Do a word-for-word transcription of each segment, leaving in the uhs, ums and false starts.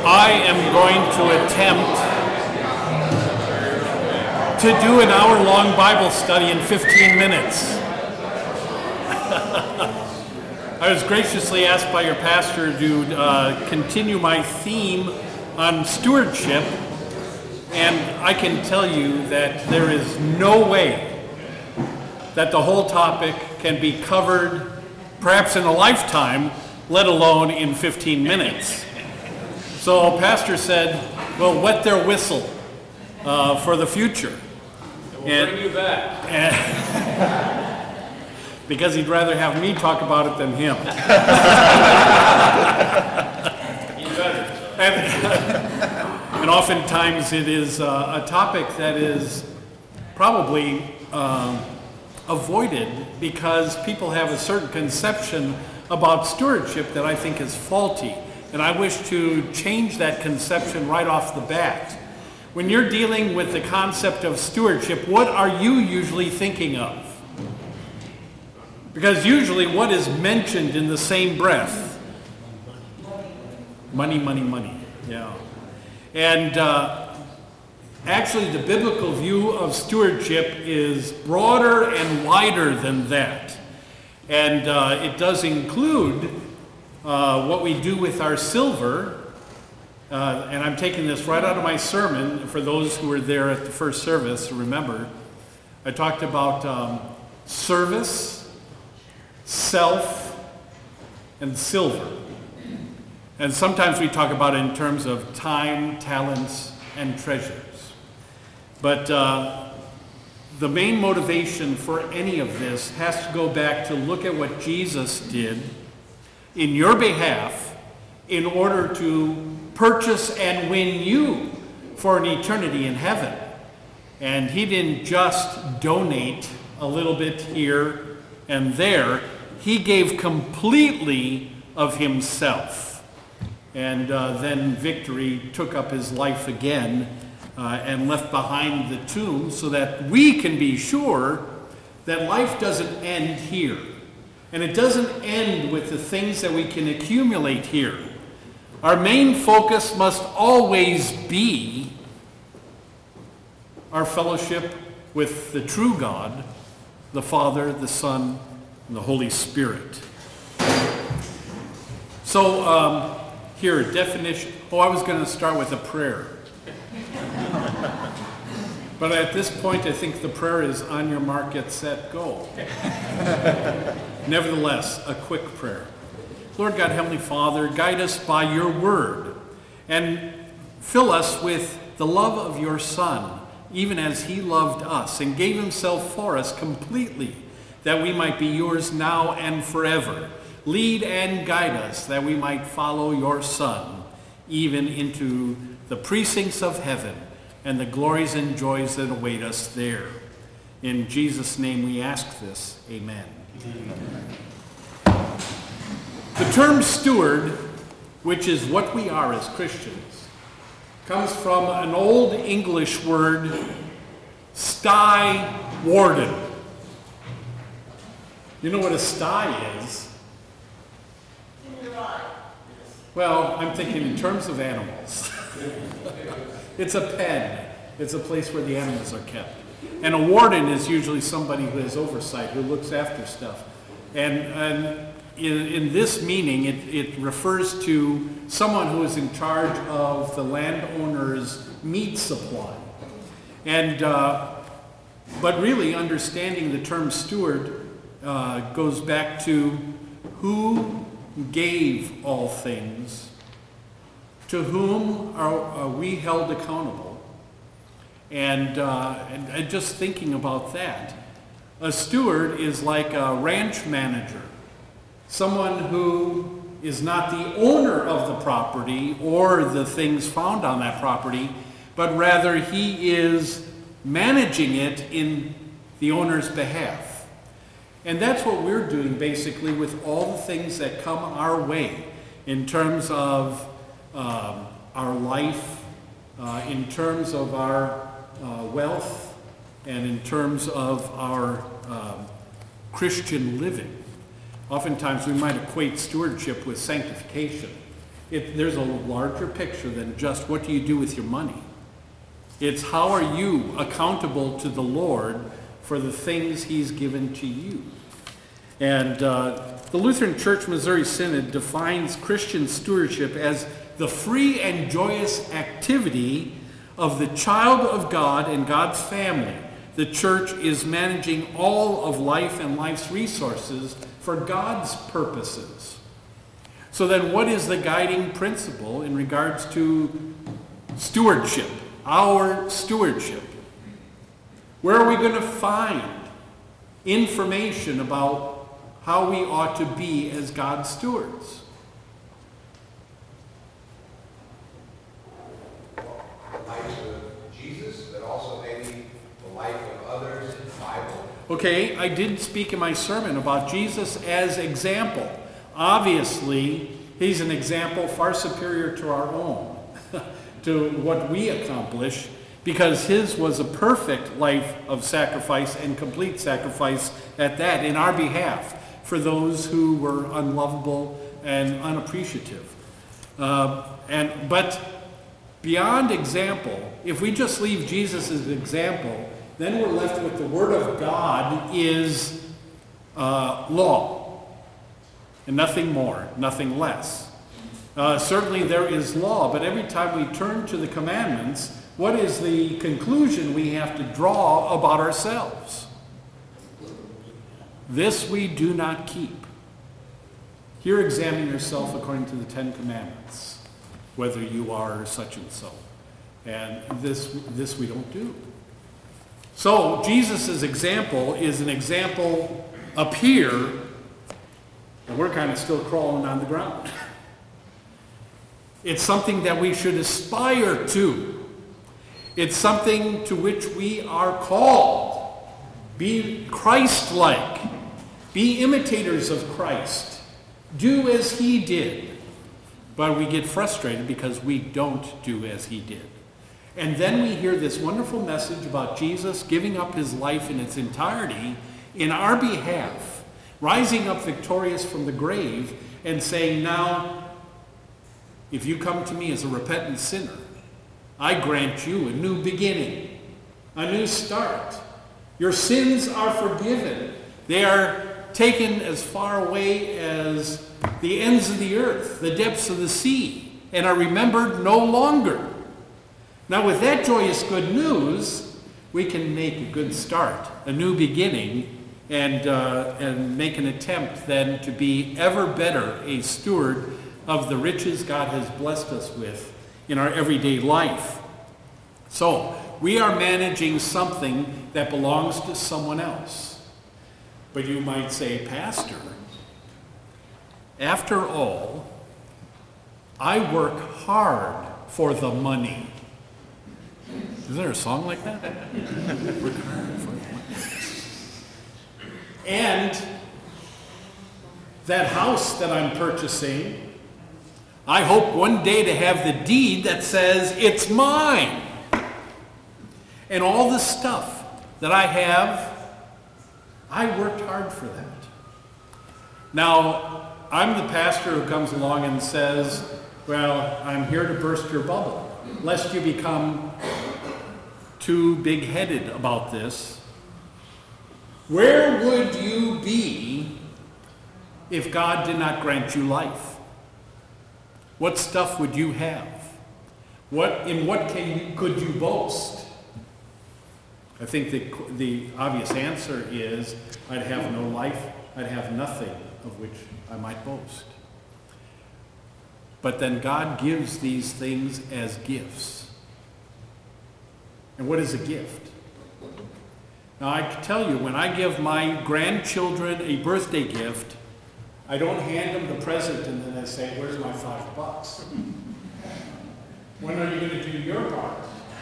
I am going to attempt to do an hour-long Bible study in fifteen minutes. I was graciously asked by your pastor to uh, continue my theme on stewardship, and I can tell you that there is no way that the whole topic can be covered, perhaps in a lifetime, let alone in fifteen minutes. So pastor said, well, wet their whistle uh, for the future. We'll and, bring you back. And because he'd rather have me talk about it than him. You better. And, and oftentimes it is uh, a topic that is probably um, avoided because people have a certain conception about stewardship that I think is faulty. And I wish to change that conception right off the bat. When you're dealing with the concept of stewardship, what are you usually thinking of? Because usually what is mentioned in the same breath? Money, money, money. Yeah. And uh, actually the biblical view of stewardship is broader and wider than that. And uh, it does include uh, what we do with our silver. Uh, and I'm taking this right out of my sermon. For those who were there at the first service, remember, I talked about um, service, self, and silver. And sometimes we talk about it in terms of time, talents, and treasures. But uh, the main motivation for any of this has to go back to look at what Jesus did in your behalf in order to purchase and win you for an eternity in heaven. And he didn't just donate a little bit here and there. He gave completely of himself. And uh, then victory took up his life again uh, and left behind the tomb so that we can be sure that life doesn't end here. And it doesn't end with the things that we can accumulate here. Our main focus must always be our fellowship with the true God, the Father, the Son, and the Holy Spirit. So, um, here, definition. Oh, I was going to start with a prayer. But at this point, I think the prayer is on your mark, get set, go. Nevertheless, a quick prayer. Lord God, Heavenly Father, guide us by your word and fill us with the love of your Son, even as he loved us and gave himself for us completely, that we might be yours now and forever. Lead and guide us that we might follow your Son, even into the precincts of heaven and the glories and joys that await us there. In Jesus' name we ask this. Amen. Amen. The term steward, which is what we are as Christians, comes from an old English word, sty warden. You know what a sty is? Well, I'm thinking in terms of animals. It's a pen. It's a place where the animals are kept. And a warden is usually somebody who has oversight, who looks after stuff. And, and in, in this meaning, it, it refers to someone who is in charge of the landowner's meat supply. And, uh, but really, understanding the term steward uh, goes back to who gave all things, to whom are, are we held accountable. And, uh, and, and just thinking about that, a steward is like a ranch manager, someone who is not the owner of the property or the things found on that property, but rather he is managing it in the owner's behalf. And that's what we're doing basically with all the things that come our way in terms of um, our life, uh, in terms of our uh, wealth, and in terms of our um, Christian living. Oftentimes we might equate stewardship with sanctification. It, there's a larger picture than just what do you do with your money. It's how are you accountable to the Lord for the things he's given to you. And uh, the Lutheran Church Missouri Synod defines Christian stewardship as the free and joyous activity of the child of God and God's family. The church is managing all of life and life's resources for God's purposes. So then what is the guiding principle in regards to stewardship, our stewardship? Where are we going to find information about how we ought to be as God's stewards? The life of Jesus, but also maybe the life of others in the Bible. Okay, I did speak in my sermon about Jesus as example. Obviously, he's an example far superior to our own, to what we accomplish, because his was a perfect life of sacrifice and complete sacrifice at that in our behalf for those who were unlovable and unappreciative. Uh, and but beyond example, if we just leave Jesus as an example, then we're left with the Word of God is uh, law. And nothing more, nothing less. Uh, certainly there is law, but every time we turn to the commandments, what is the conclusion we have to draw about ourselves? This we do not keep. Here examine yourself according to the Ten Commandments, whether you are such and so. And this, this we don't do. So Jesus' example is an example up here, and we're kind of still crawling on the ground. It's something that we should aspire to. It's something to which we are called. Be Christ-like. Be imitators of Christ. Do as he did. But we get frustrated because we don't do as he did. And then we hear this wonderful message about Jesus giving up his life in its entirety in our behalf, rising up victorious from the grave and saying, now, if you come to me as a repentant sinner, I grant you a new beginning, a new start. Your sins are forgiven. They are taken as far away as the ends of the earth, the depths of the sea, and are remembered no longer. Now, with that joyous good news, we can make a good start, a new beginning, and, uh, and make an attempt then to be ever better a steward of the riches God has blessed us with in our everyday life. So, we are managing something that belongs to someone else. But you might say, Pastor, after all, I work hard for the money. Is there a song like that? Work hard for the money. And that house that I'm purchasing, I hope one day to have the deed that says it's mine. And all the stuff that I have, I worked hard for that. Now, I'm the pastor who comes along and says, well, I'm here to burst your bubble, lest you become too big-headed about this. Where would you be if God did not grant you life? What stuff would you have? What, in what can you, could you boast? I think the, the obvious answer is I'd have no life, I'd have nothing of which I might boast. But then God gives these things as gifts. And what is a gift? Now I can tell you, when I give my grandchildren a birthday gift, I don't hand them the present and then I say, where's my five bucks? When are you going to do your part?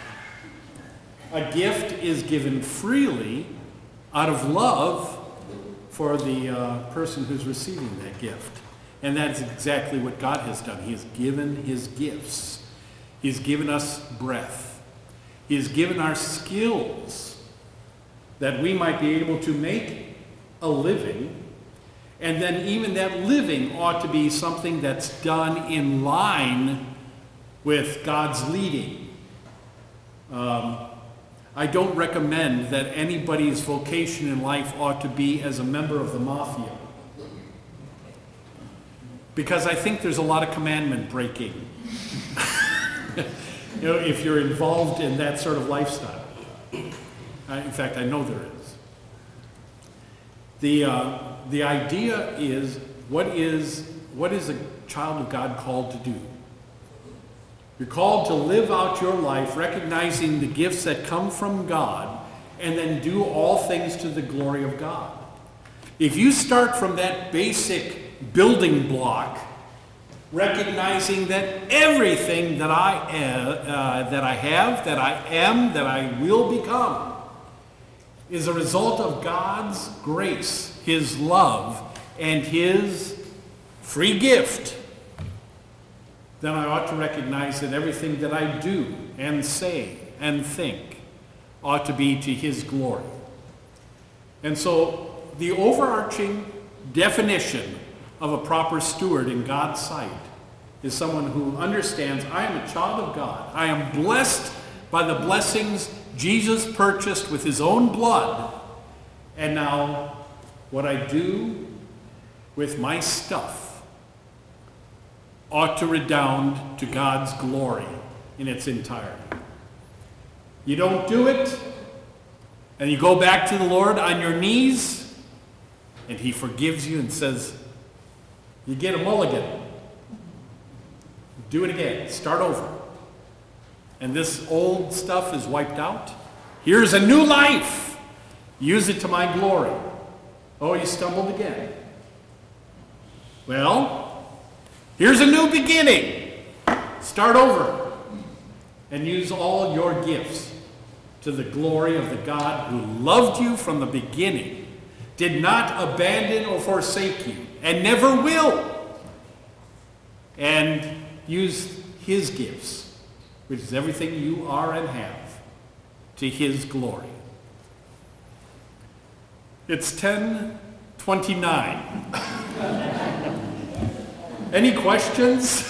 A gift is given freely out of love for the uh, person who's receiving that gift. And that's exactly what God has done. He has given his gifts. He's given us breath. He has given our skills that we might be able to make a living And then even that living ought to be something that's done in line with God's leading. Um, I don't recommend that anybody's vocation in life ought to be as a member of the mafia. Because I think there's a lot of commandment breaking. You know, if you're involved in that sort of lifestyle. Uh, in fact, I know there is. The, uh, the idea is, what is, what is a child of God called to do? You're called to live out your life recognizing the gifts that come from God and then do all things to the glory of God. If you start from that basic building block, recognizing that everything that I, uh, that I have, that I am, that I will become is a result of God's grace, His love, and His free gift, then I ought to recognize that everything that I do and say and think ought to be to His glory. And so the overarching definition of a proper steward in God's sight is someone who understands, I am a child of God. I am blessed by the blessings Jesus purchased with His own blood. And now what I do with my stuff ought to redound to God's glory in its entirety. You don't do it, and you go back to the Lord on your knees, and He forgives you and says, you get a mulligan. Do it again. Start over. And this old stuff is wiped out. Here's a new life. Use it to my glory. Oh, you stumbled again. Well, here's a new beginning. Start over. And use all your gifts to the glory of the God who loved you from the beginning, did not abandon or forsake you, and never will. And use His gifts, which is everything you are and have, to His glory. It's ten twenty-nine. Any questions?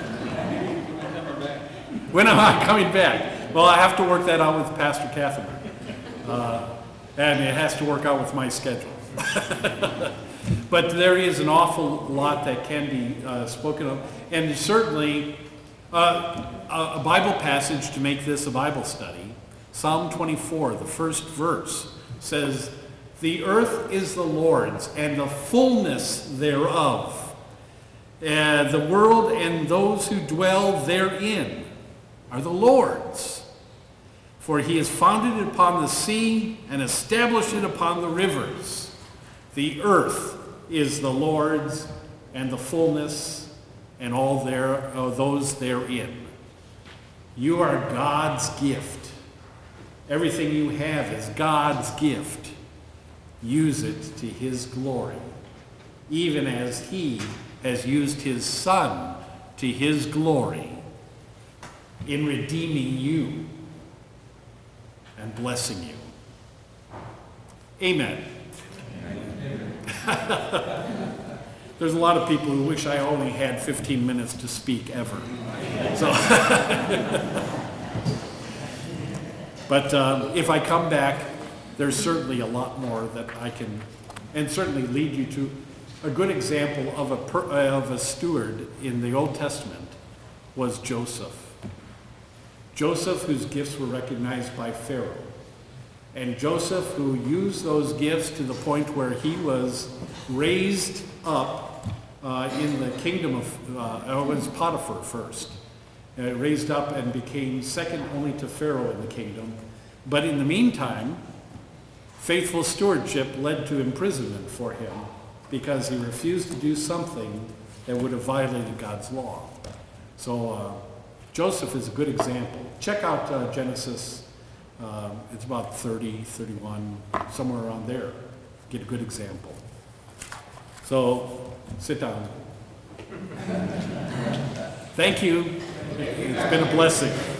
When am I coming back? Well, I have to work that out with Pastor Catherine. Uh, and it has to work out with my schedule. But there is an awful lot that can be uh, spoken of. And certainly uh, a Bible passage to make this a Bible study. Psalm twenty-four, the first verse, says, "The earth is the Lord's, and the fullness thereof. Uh, the world and those who dwell therein are the Lord's. For He has founded it upon the sea and established it upon the rivers. The earth is the Lord's, and the fullness, and all there, uh, those therein." You are God's gift. Everything you have is God's gift. Use it to His glory, even as He has used His Son to His glory in redeeming you and blessing you. Amen. There's a lot of people who wish I only had fifteen minutes to speak ever. So, but um, if I come back, there's certainly a lot more that I can, and certainly lead you to. A good example of a, per, uh, of a steward in the Old Testament was Joseph. Joseph, whose gifts were recognized by Pharaoh. And Joseph, who used those gifts to the point where he was raised up uh, in the kingdom of, uh, it was Potiphar first, uh, raised up and became second only to Pharaoh in the kingdom. But in the meantime, faithful stewardship led to imprisonment for him because he refused to do something that would have violated God's law. So uh, Joseph is a good example. Check out uh, Genesis. Uh, it's about thirty, thirty-one, somewhere around there. Get a good example. So, sit down. Thank you. It's been a blessing.